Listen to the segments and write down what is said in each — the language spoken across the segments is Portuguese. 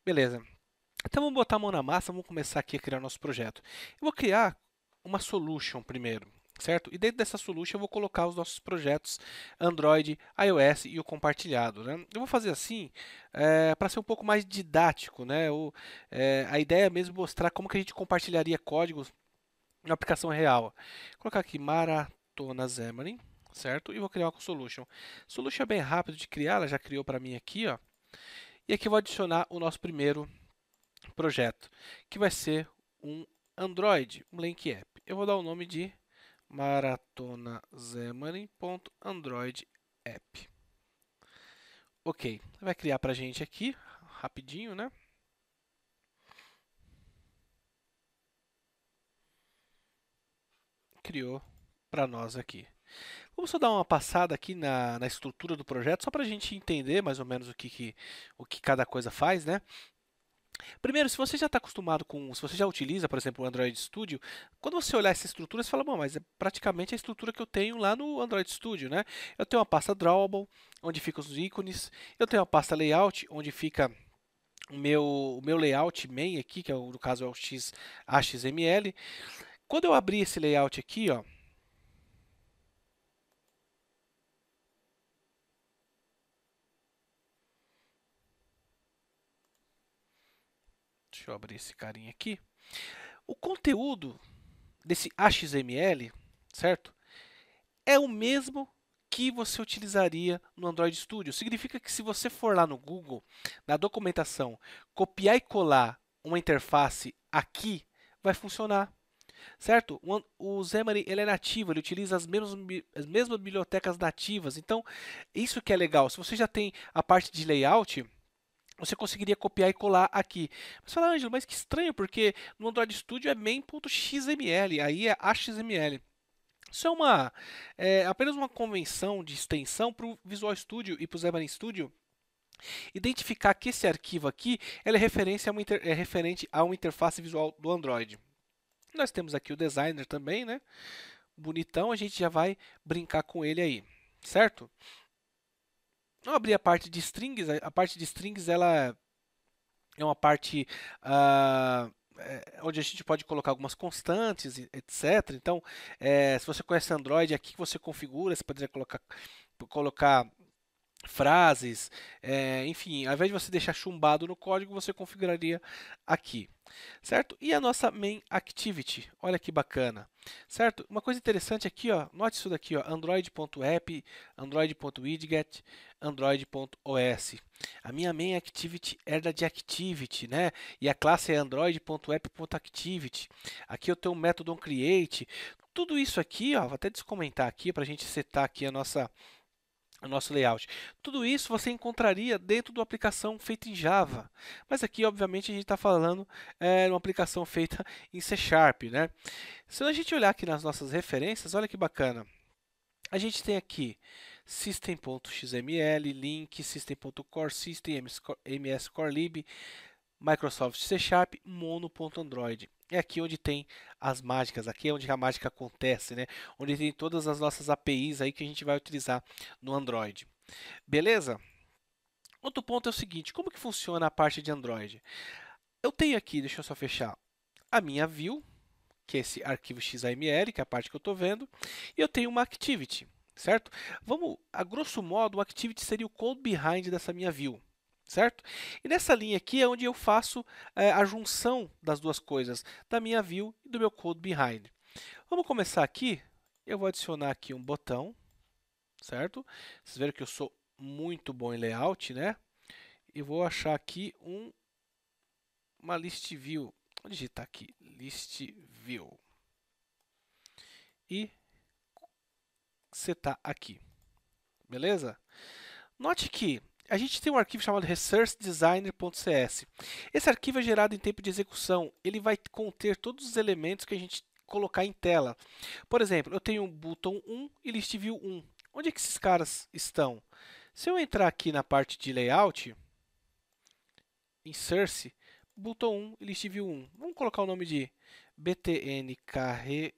Beleza. Então vamos botar a mão na massa, vamos começar aqui a criar nosso projeto. Eu vou criar uma solution primeiro, certo? E dentro dessa solution eu vou colocar os nossos projetos Android, iOS e o compartilhado, né? Eu vou fazer assim para ser um pouco mais didático, né? A ideia é mesmo mostrar como que a gente compartilharia códigos na aplicação real. Vou colocar aqui Maratona Xamarin, certo? E vou criar uma solution. Solution é bem rápido de criar, ela já criou para mim aqui, ó. E aqui eu vou adicionar o nosso primeiro projeto, que vai ser um Android, um Link App. Eu vou dar o nome de maratonazemarin.android app. Ok, vai criar para a gente aqui, rapidinho, né? Criou para nós aqui. Vamos só dar uma passada aqui na estrutura do projeto, só para a gente entender mais ou menos o que cada coisa faz, né? Primeiro, se você já está acostumado com, se você já utiliza, por exemplo, o Android Studio, quando você olhar essa estrutura, você fala, bom, mas é praticamente a estrutura que eu tenho lá no Android Studio, né? Eu tenho uma pasta Drawable, onde ficam os ícones, eu tenho uma pasta Layout, onde fica o meu layout main aqui, que é, no caso é o HTML. Quando eu abrir esse layout aqui, ó, deixa eu abrir esse carinha aqui, o conteúdo desse HTML, certo? É o mesmo que você utilizaria no Android Studio. Significa que se você for lá no Google, na documentação, copiar e colar uma interface aqui, vai funcionar, certo? O Xamarin ele é nativo, ele utiliza as mesmas bibliotecas nativas. Então, isso que é legal. Se você já tem a parte de layout, você conseguiria copiar e colar aqui. Mas fala, Ângelo, mas que estranho, porque no Android Studio é main.xml, aí é HTML. Isso apenas uma convenção de extensão para o Visual Studio e para o Xamarin Studio identificar que esse arquivo aqui ele é referente a uma interface visual do Android. Nós temos aqui o designer também, né? Bonitão, a gente já vai brincar com ele aí, certo? Vamos abrir a parte de strings. A parte de strings ela é uma parte onde a gente pode colocar algumas constantes, etc. Então, se você conhece Android, aqui que você configura, você poderia colocar frases, enfim, ao invés de você deixar chumbado no código, você configuraria aqui, certo? E a nossa main activity, olha que bacana, certo? Uma coisa interessante aqui, ó, note isso daqui, ó, android.app, android.widget, android.os. A minha main activity é da de activity, né? E a classe é android.app.activity. Aqui eu tenho um método onCreate. Tudo isso aqui, ó, vou até descomentar aqui para a gente setar aqui o nosso layout. Tudo isso você encontraria dentro da aplicação feita em Java. Mas aqui, obviamente, a gente está falando de uma aplicação feita em C Sharp, né? Se a gente olhar aqui nas nossas referências, olha que bacana. A gente tem aqui system.xml, link, system.core, system, ms core lib, Microsoft C Sharp, mono.android. É aqui onde tem as mágicas, aqui é onde a mágica acontece, né? Onde tem todas as nossas APIs aí que a gente vai utilizar no Android. Beleza? Outro ponto é o seguinte, como que funciona a parte de Android? Eu tenho aqui, deixa eu só fechar, a minha view, que é esse arquivo XAML, que é a parte que eu estou vendo, e eu tenho uma activity, certo? Vamos, a grosso modo, o activity seria o code behind dessa minha view, certo? E nessa linha aqui é onde eu faço a junção das duas coisas, da minha view e do meu code behind. Vamos começar aqui, eu vou adicionar aqui um botão, certo? Vocês viram que eu sou muito bom em layout, né? E vou achar aqui uma list view. Vou digitar aqui list view e setar aqui, beleza? Note que a gente tem um arquivo chamado resourcedesigner.cs. Esse arquivo é gerado em tempo de execução. Ele vai conter todos os elementos que a gente colocar em tela. Por exemplo, eu tenho button 1 e list view 1. Onde é que esses caras estão? Se eu entrar aqui na parte de layout, insert, button 1 e list view 1. Vamos colocar o nome de btn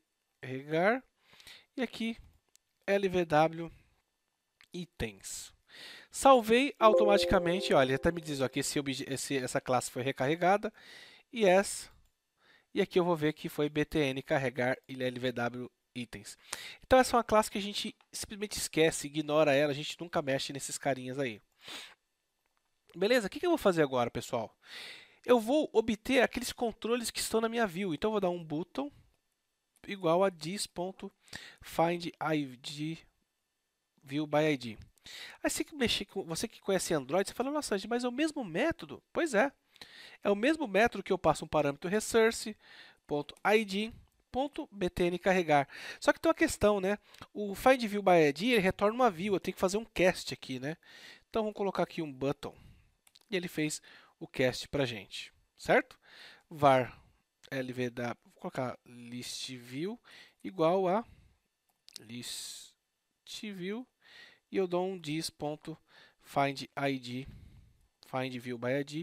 carregar e aqui lvw itens. Salvei automaticamente, olha, ele até me diz ó, que essa classe foi recarregada. Yes. E aqui eu vou ver que foi btn carregar LVW itens. Então essa é uma classe que a gente simplesmente esquece, ignora ela, a gente nunca mexe nesses carinhas aí. Beleza? O que eu vou fazer agora, pessoal? Eu vou obter aqueles controles que estão na minha view. Então eu vou dar um button igual a this.findID view by ID. Aí você que conhece Android, você fala, nossa, mas é o mesmo método? Pois é. É o mesmo método que eu passo um parâmetro resource.id.btn carregar. Só que tem uma questão, né? O findViewById ele retorna uma view, eu tenho que fazer um cast aqui, né? Então vamos colocar aqui um button. E ele fez o cast pra gente, certo? var lvw, vou colocar listview igual a listview e eu dou um this.findID findViewById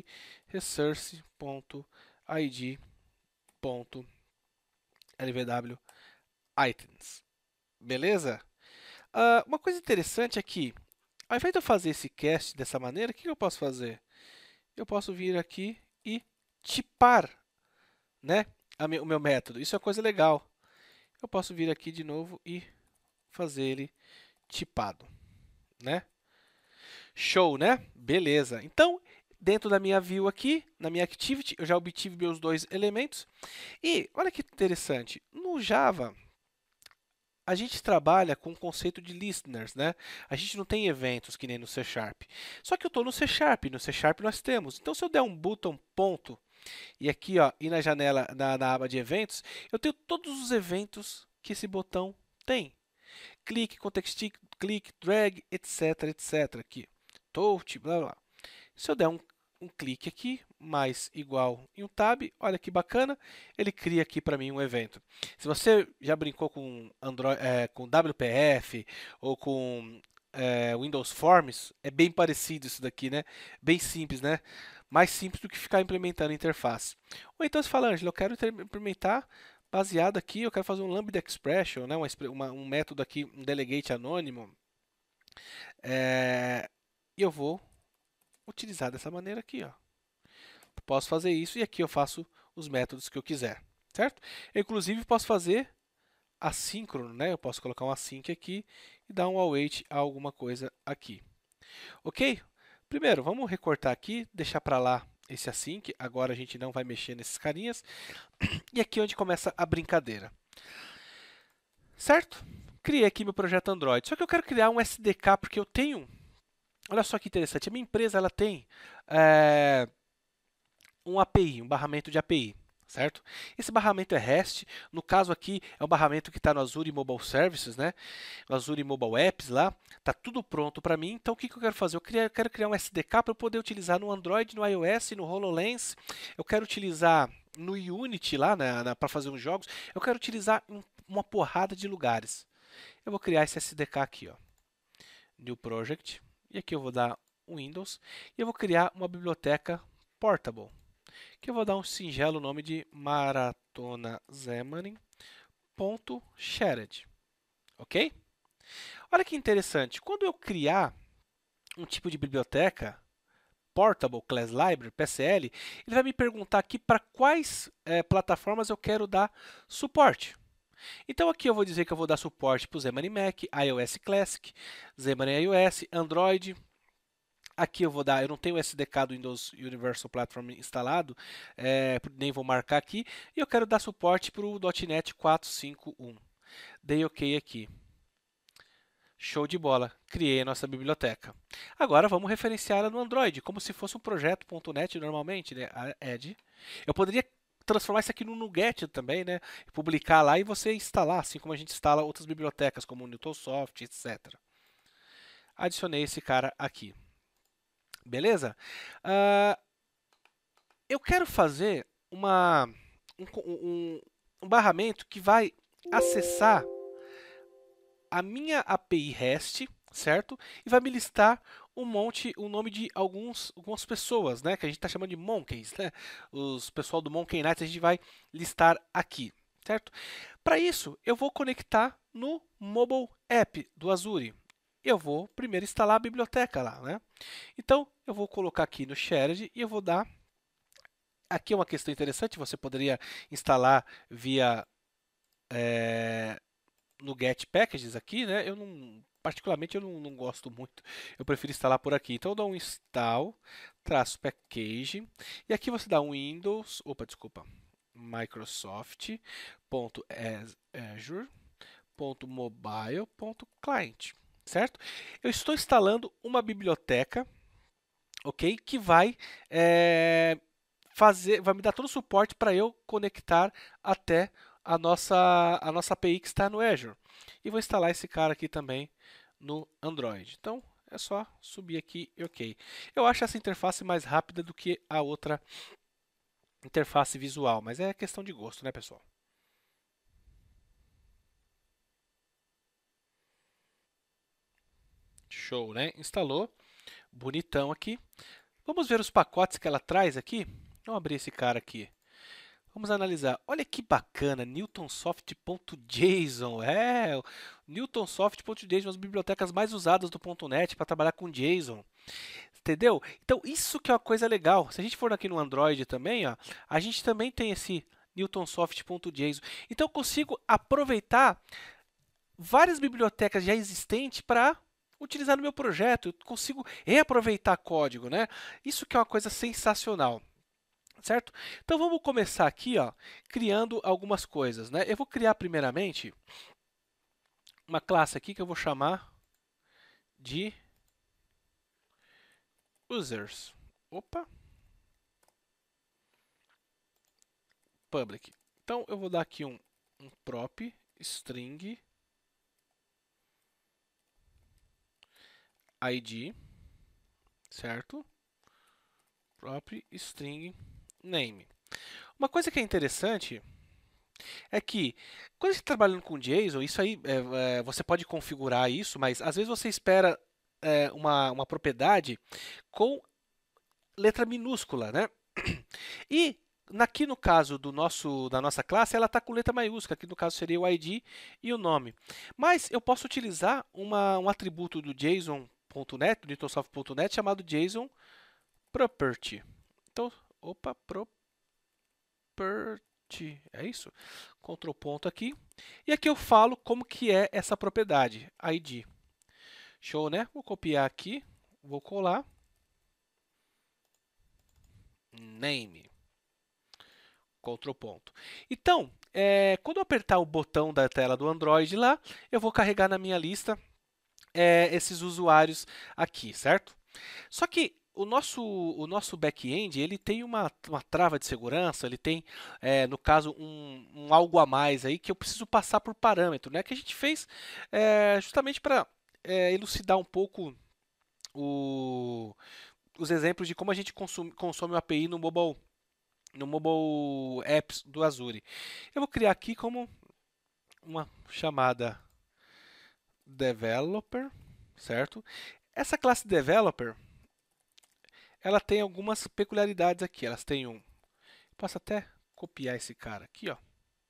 resource.id.lvw items. Beleza? Uma coisa interessante é que, ao invés de eu fazer esse cast dessa maneira, o que eu posso fazer? Eu posso vir aqui e tipar, né, o meu método. Isso é coisa legal. Eu posso vir aqui de novo e fazer ele tipado, né? Show, né? Beleza. Então, dentro da minha view aqui, na minha activity, eu já obtive meus dois elementos. E olha que interessante, no Java a gente trabalha com o conceito de listeners, né? A gente não tem eventos que nem no C Sharp. Só que eu estou no C Sharp nós temos. Então, se eu der um button ponto e aqui, ó, e na janela, na aba de eventos, eu tenho todos os eventos que esse botão tem. Clique, context, clique, drag, etc, etc. Aqui, touch, blá blá. Se eu der um clique aqui, mais igual em um tab, olha que bacana, ele cria aqui para mim um evento. Se você já brincou com Android, com WPF ou com Windows Forms, é bem parecido isso daqui, né? Bem simples, né? Mais simples do que ficar implementando interface. Ou então você fala, Ângelo, eu quero implementar baseado aqui, eu quero fazer um lambda expression, né? Um método aqui, um delegate anônimo. E eu vou utilizar dessa maneira aqui, ó. Posso fazer isso e aqui eu faço os métodos que eu quiser, certo? Eu, inclusive, posso fazer assíncrono, né? Eu posso colocar um async aqui e dar um await a alguma coisa aqui. Ok? Primeiro, vamos recortar aqui, deixar para lá esse async. Agora a gente não vai mexer nesses carinhas. E aqui é onde começa a brincadeira. Certo? Criei aqui meu projeto Android. Só que eu quero criar um SDK porque eu tenho... Olha só que interessante. A minha empresa ela tem um API, um barramento de API, certo? Esse barramento é REST, no caso aqui é um barramento que está no Azure Mobile Services, né? No Azure Mobile Apps lá, tá tudo pronto para mim. Então o que eu quero fazer? Eu quero criar um SDK para eu poder utilizar no Android, no iOS, no HoloLens. Eu quero utilizar no Unity lá, para fazer uns jogos. Eu quero utilizar uma porrada de lugares. Eu vou criar esse SDK aqui, ó. New Project. E aqui eu vou dar um Windows. E eu vou criar uma biblioteca Portable, que eu vou dar um singelo nome de maratonaxamarin.shared, ok? Olha que interessante, quando eu criar um tipo de biblioteca, Portable Class Library, PCL, ele vai me perguntar aqui para quais plataformas eu quero dar suporte. Então aqui eu vou dizer que eu vou dar suporte para o Xamarin Mac, iOS Classic, Xamarin iOS, Android. Aqui eu vou dar, eu não tenho o SDK do Windows Universal Platform instalado, nem vou marcar aqui. E eu quero dar suporte para o .NET 4.5.1. Dei OK aqui. Show de bola, criei a nossa biblioteca. Agora vamos referenciar ela no Android, como se fosse um projeto .NET normalmente, né? Add. Eu poderia transformar isso aqui no NuGet também, né? Publicar lá e você instalar, assim como a gente instala outras bibliotecas, como o Newtonsoft, etc. Adicionei esse cara aqui. Beleza? Eu quero fazer um barramento que vai acessar a minha API REST, certo? E vai me listar o nome de algumas pessoas, né? Que a gente está chamando de monkeys, né? Os pessoal do Monkey Nights a gente vai listar aqui, certo? Para isso, eu vou conectar no Mobile App do Azure. eu vou primeiro instalar a biblioteca lá, né? Então, eu vou colocar aqui no shared e eu vou dar... Aqui é uma questão interessante, você poderia instalar via no get packages aqui, né? Eu não, particularmente eu não gosto muito. Eu prefiro instalar por aqui. Então eu dou um install traço package e aqui você dá um Windows, opa, desculpa, Microsoft.azure.mobile.client, certo? Eu estou instalando uma biblioteca, ok, que vai vai me dar todo o suporte para eu conectar até a nossa API que está no Azure. E vou instalar esse cara aqui também no Android. Então, é só subir aqui e ok. Eu acho essa interface mais rápida do que a outra interface visual, mas é questão de gosto, né, pessoal? Show, né? Instalou. Bonitão aqui. Vamos ver os pacotes que ela traz aqui. Vamos abrir esse cara aqui. Vamos analisar. Olha que bacana, Newtonsoft.json. O Newtonsoft.json, as bibliotecas mais usadas do .NET para trabalhar com JSON. Entendeu? Então, isso que é uma coisa legal. Se a gente for aqui no Android também, ó, a gente também tem esse Newtonsoft.json. Então, eu consigo aproveitar várias bibliotecas já existentes para utilizar no meu projeto. Eu consigo reaproveitar código, né? Isso que é uma coisa sensacional. Certo? Então vamos começar aqui, ó, criando algumas coisas, né? Eu vou criar primeiramente uma classe aqui que eu vou chamar de users. Opa, public. Então eu vou dar aqui um prop string id, certo? Prop string name. Uma coisa que é interessante é que quando você está trabalhando com JSON, isso aí você pode configurar isso, mas às vezes você espera uma propriedade com letra minúscula, né? E aqui no caso da nossa classe, ela está com letra maiúscula. Aqui no caso seria o ID e o nome. Mas eu posso utilizar um atributo do JSON.NET, do Newtonsoft.NET, chamado JSON Property. Então, opa, Property, é isso? Ctrl ponto aqui. E aqui eu falo como que é essa propriedade, ID. Show, né? Vou copiar aqui, vou colar. Name. Ctrl ponto. Então, quando eu apertar o botão da tela do Android lá, eu vou carregar na minha lista esses usuários aqui, certo? Só que o nosso back-end ele tem uma trava de segurança, ele tem, no caso, um algo a mais aí que eu preciso passar por parâmetro, né? Que a gente fez justamente para elucidar um pouco os exemplos de como a gente consome o API no mobile apps do Azure. Eu vou criar aqui como uma chamada developer, certo? Essa classe developer, ela tem algumas peculiaridades aqui. Elas têm posso até copiar esse cara aqui, ó.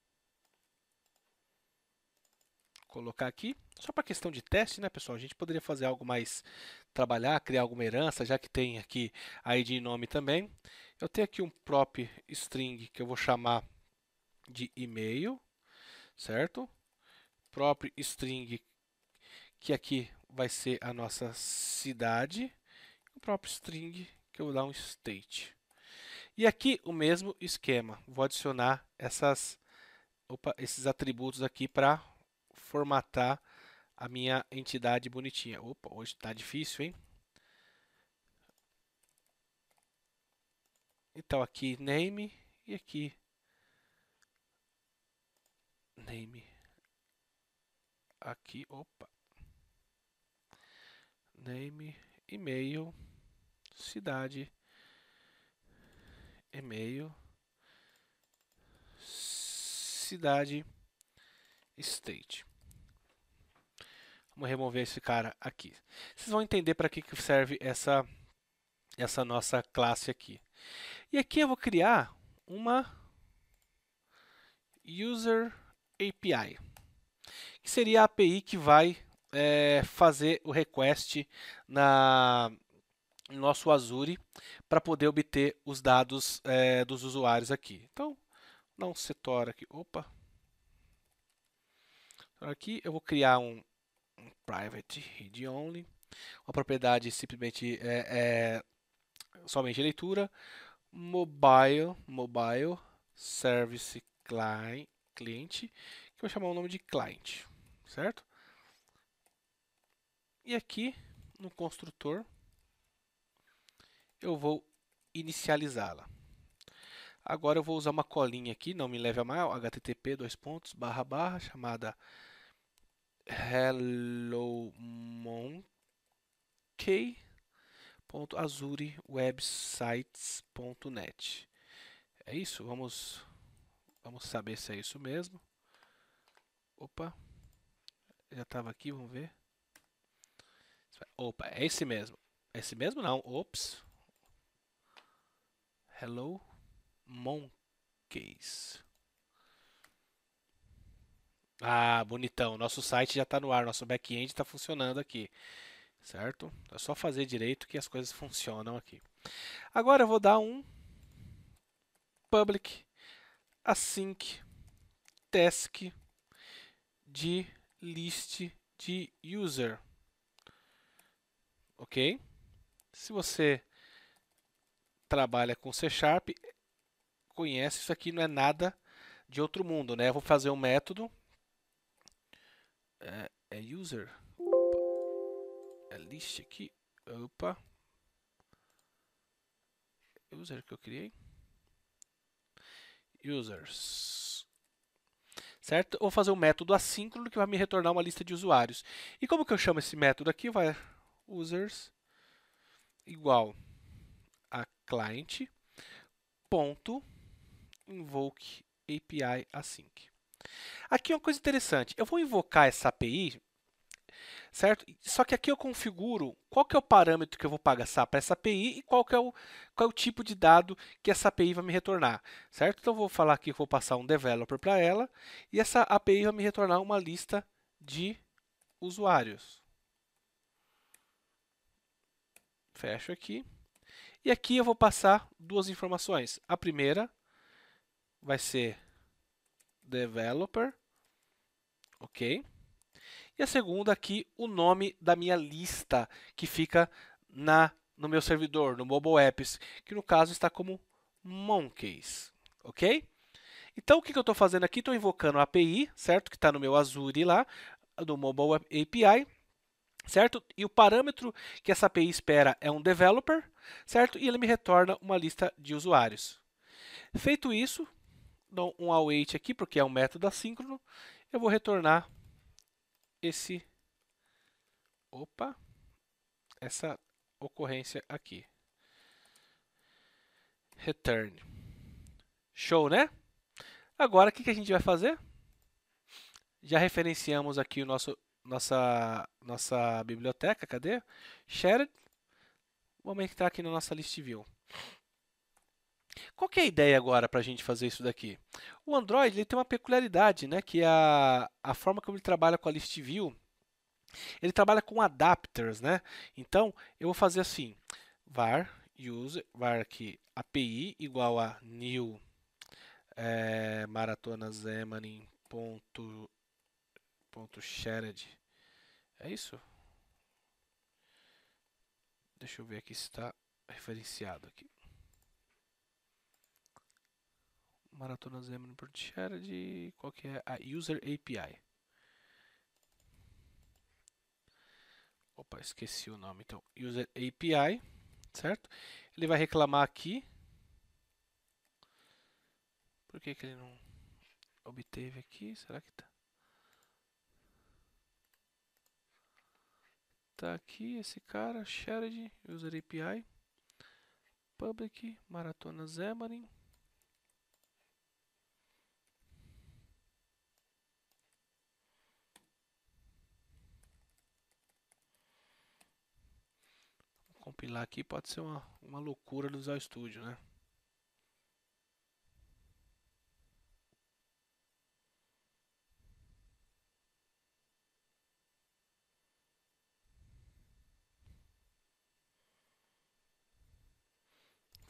Colocar aqui, só para questão de teste, né, pessoal? A gente poderia fazer algo mais, trabalhar, criar alguma herança, já que tem aqui ID e nome também. Eu tenho aqui um prop string que eu vou chamar de e-mail, certo? Prop string que aqui vai ser a nossa cidade. O próprio string que eu vou dar um state. E aqui o mesmo esquema. Vou adicionar esses atributos aqui para formatar a minha entidade bonitinha. Opa, hoje está difícil, hein? Então aqui name e aqui name. Aqui, opa. Name, e-mail, cidade, e-mail, cidade, state. Vamos remover esse cara aqui. Vocês vão entender para que serve essa nossa classe aqui. E aqui eu vou criar uma User API, que seria a API que vai fazer o request no nosso Azure para poder obter os dados dos usuários aqui. Então, não setor aqui. Opa! Aqui eu vou criar um private read only. Uma propriedade simplesmente somente leitura. Mobile service client, que eu vou chamar o nome de client, certo? E aqui no construtor eu vou inicializá-la. Agora eu vou usar uma colinha aqui, não me leve a mal, http chamada hellomonkey.azurewebsites.net. É isso? Vamos saber se é isso mesmo. Opa, já estava aqui, vamos ver. Opa, é esse mesmo. É esse mesmo não, ops. Hello Monkeys. Ah, bonitão. Nosso site já está no ar, nosso back-end está funcionando aqui, certo? É só fazer direito que as coisas funcionam aqui. Agora eu vou dar um public async task de list de user, ok? Se você trabalha com C Sharp, conhece isso aqui, não é nada de outro mundo, né? Eu vou fazer um método user, opa, list aqui, opa, user que eu criei, users, certo? Eu vou fazer um método assíncrono que vai me retornar uma lista de usuários. E como que eu chamo esse método aqui? Vai users igual a client ponto invoke API async. Aqui é uma coisa interessante. Eu vou invocar essa API, certo? Só que aqui eu configuro qual que é o parâmetro que eu vou passar para essa API e qual é o tipo de dado que essa API vai me retornar, certo? Então eu vou falar aqui que eu vou passar um developer para ela e essa API vai me retornar uma lista de usuários. Fecho aqui. E aqui eu vou passar duas informações. A primeira vai ser developer, ok? E a segunda aqui, o nome da minha lista que fica no meu servidor, no Mobile Apps, que no caso está como Monkeys, ok? Então o que eu estou fazendo aqui? Estou invocando a API, certo? Que está no meu Azure lá, do Mobile API, certo? E o parâmetro que essa API espera é um developer, certo? E ele me retorna uma lista de usuários. Feito isso, dou um await aqui, porque é um método assíncrono, eu vou retornar essa ocorrência aqui. Return. Show, né? Agora, o que a gente vai fazer? Já referenciamos aqui nossa biblioteca. Cadê? Shared. Vamos entrar aqui na nossa list view. Qual que é a ideia agora para a gente fazer isso daqui? O Android ele tem uma peculiaridade, né? Que é a forma como ele trabalha com a list view, ele trabalha com adapters, né? Então, eu vou fazer assim, var aqui API igual a new maratona xamarin ponto shared. É isso? Deixa eu ver aqui se está referenciado aqui. Maratona xamarin ponto shared, qual que é a user API? Opa, esqueci o nome. Então, user API, certo? Ele vai reclamar aqui. Por que ele não obteve aqui? Será que tá? Tá aqui esse cara, shared, user API, public, maratona xamarin. Vou compilar aqui, pode ser uma loucura do Visual Studio, né?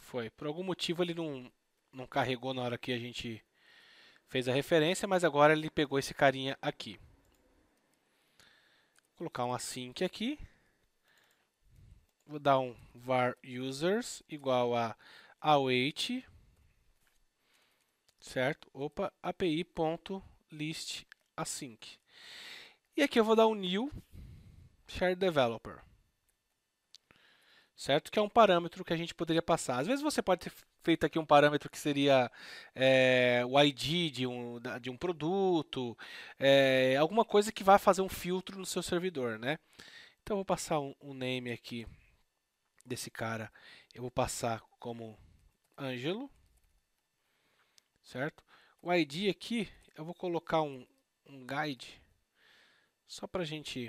Foi. Por algum motivo ele não carregou na hora que a gente fez a referência, mas agora ele pegou esse carinha aqui. Vou colocar um async aqui. Vou dar um var users igual a await, certo? Opa, api.list async. E aqui eu vou dar um new shared developer, certo? Que é um parâmetro que a gente poderia passar. Às vezes você pode ter feito aqui um parâmetro que seria o ID de um produto, alguma coisa que vai fazer um filtro no seu servidor, né? Então eu vou passar um name aqui desse cara, eu vou passar como Ângelo, certo? O ID aqui, eu vou colocar um guide, só para a gente,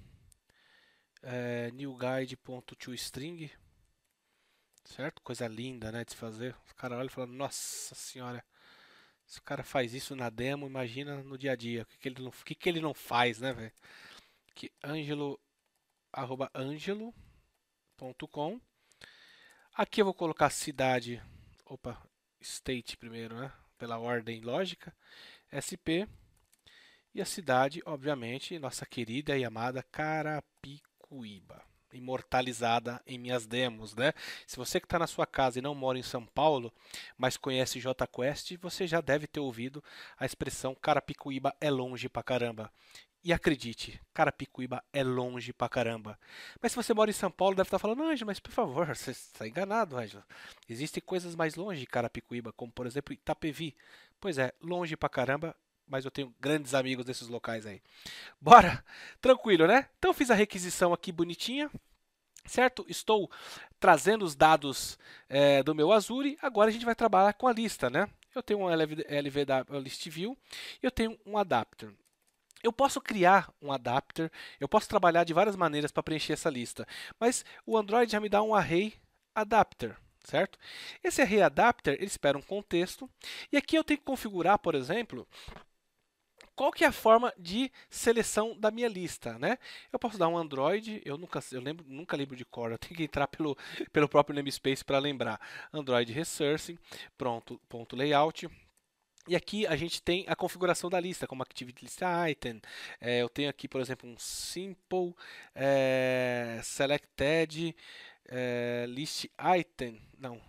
new guide.toString, certo? Coisa linda, né, de se fazer. Os caras olham e falam, nossa senhora, se o cara faz isso na demo, imagina no dia a dia, o que ele não faz, né, velho? Que Ângelo, arroba angelo.com. Aqui eu vou colocar cidade, opa, state primeiro, né? Pela ordem lógica, SP. E a cidade, obviamente, nossa querida e amada Carapicuíba, imortalizada em minhas demos, né? Se você que está na sua casa e não mora em São Paulo, mas conhece JQuest, você já deve ter ouvido a expressão Carapicuíba é longe pra caramba. E acredite, Carapicuíba é longe pra caramba. Mas se você mora em São Paulo, deve estar falando, Ângelo, mas por favor, você está enganado, Ângelo. Existem coisas mais longe de Carapicuíba, como por exemplo Itapevi. Pois é, longe pra caramba, mas eu tenho grandes amigos desses locais aí. Bora? Tranquilo, né? Então fiz a requisição aqui bonitinha, certo? Estou trazendo os dados do meu Azure. Agora a gente vai trabalhar com a lista, né? Eu tenho um LVW List View e eu tenho um adapter. Eu posso criar um adapter, eu posso trabalhar de várias maneiras para preencher essa lista, mas o Android já me dá um array adapter, certo? Esse array adapter, ele espera um contexto, e aqui eu tenho que configurar, por exemplo, qual que é a forma de seleção da minha lista, né? Eu posso dar um Android, nunca lembro de cor, eu tenho que entrar pelo próprio namespace para lembrar. Android Resourcing, pronto, ponto layout. E aqui a gente tem a configuração da lista, como Activity List Item. Eu tenho aqui, por exemplo, um Simple Selected List Item. Não,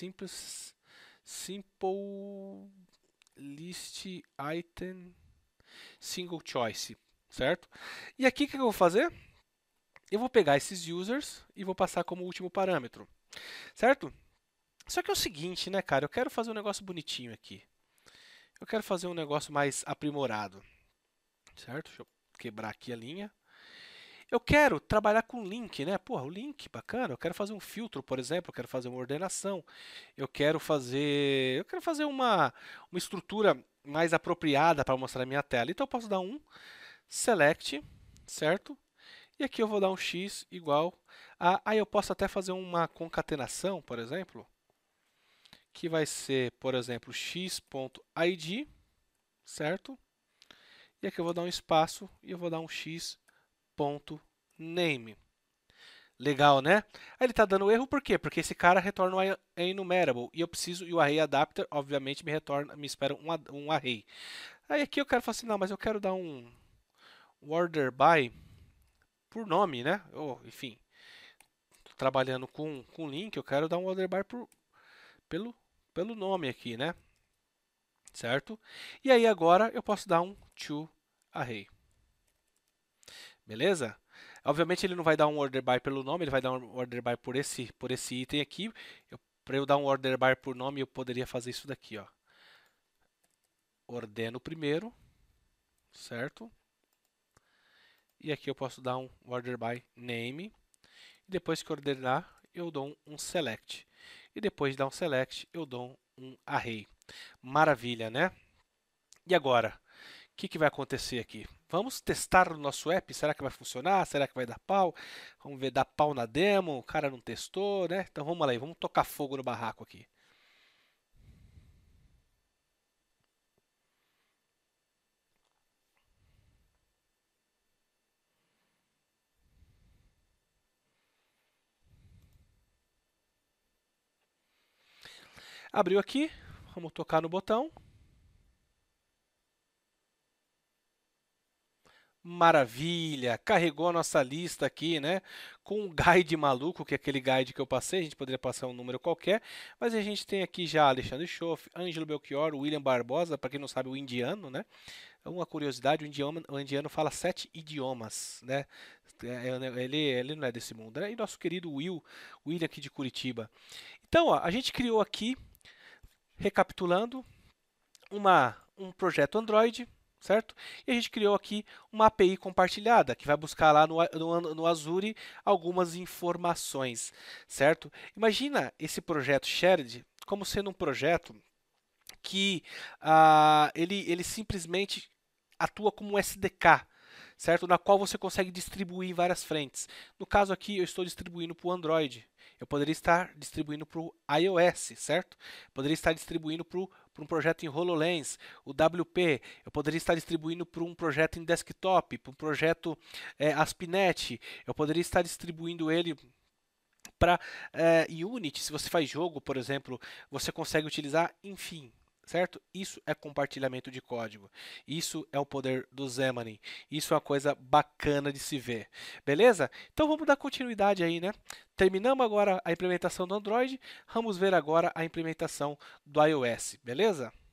Simple List Item Single Choice, certo? E aqui o que eu vou fazer? Eu vou pegar esses users e vou passar como último parâmetro, certo? Só que é o seguinte, né, cara? Eu quero fazer um negócio bonitinho aqui. Eu quero fazer um negócio mais aprimorado, certo? Deixa eu quebrar aqui a linha. Eu quero trabalhar com link, né? Porra, o link, bacana. Eu quero fazer um filtro, por exemplo. Eu quero fazer uma ordenação. Eu quero fazer uma estrutura mais apropriada para mostrar na minha tela. Então eu posso dar um select, certo? E aqui eu vou dar um x igual a... Aí eu posso até fazer uma concatenação, por exemplo, que vai ser, por exemplo, x.id, certo? E aqui eu vou dar um espaço e eu vou dar um x.name. Legal, né? Aí ele está dando erro por quê? Porque esse cara retorna um enumerable e o array adapter, obviamente, me espera um array. Aí aqui eu quero falar assim, não, mas eu quero dar um order by por nome, né? Ou, enfim, trabalhando com link, eu quero dar um order by pelo, pelo nome aqui, né? Certo? E aí agora eu posso dar um to array. Beleza? Obviamente ele não vai dar um order by pelo nome, ele vai dar um order by por esse item aqui. Para eu dar um order by por nome, eu poderia fazer isso daqui, ó. Ordeno primeiro, certo? E aqui eu posso dar um order by name. Depois que ordenar, eu dou um select. E depois de dar um select, eu dou um array. Maravilha, né? E agora? O que vai acontecer aqui? Vamos testar o nosso app. Será que vai funcionar? Será que vai dar pau? Vamos ver, dar pau na demo. O cara não testou, né? Então vamos lá, vamos tocar fogo no barraco aqui. Abriu aqui, vamos tocar no botão. Maravilha, carregou a nossa lista aqui, né? Com um guide maluco, que é aquele guide que eu passei, a gente poderia passar um número qualquer, mas a gente tem aqui já Alexandre Schoff, Ângelo Belchior, William Barbosa, para quem não sabe, o indiano, né? Uma curiosidade, o indiano fala 7 idiomas, né? Ele não é desse mundo, né? E nosso querido William aqui de Curitiba. Então, ó, a gente criou aqui, recapitulando, um projeto Android, certo? E a gente criou aqui uma API compartilhada, que vai buscar lá no Azure algumas informações, certo? Imagina esse projeto Shared como sendo um projeto que ele simplesmente atua como um SDK, certo? Na qual você consegue distribuir em várias frentes. No caso aqui, eu estou distribuindo para o Android. Eu poderia estar distribuindo para o iOS, certo? Poderia estar distribuindo para um projeto em HoloLens, o WP. Eu poderia estar distribuindo para um projeto em desktop, para um projeto ASP.NET. Eu poderia estar distribuindo ele para Unity. Se você faz jogo, por exemplo, você consegue utilizar, enfim. Certo? Isso é compartilhamento de código. Isso é o poder do Xamarin. Isso é uma coisa bacana de se ver. Beleza? Então vamos dar continuidade aí, né? Terminamos agora a implementação do Android. Vamos ver agora a implementação do iOS. Beleza?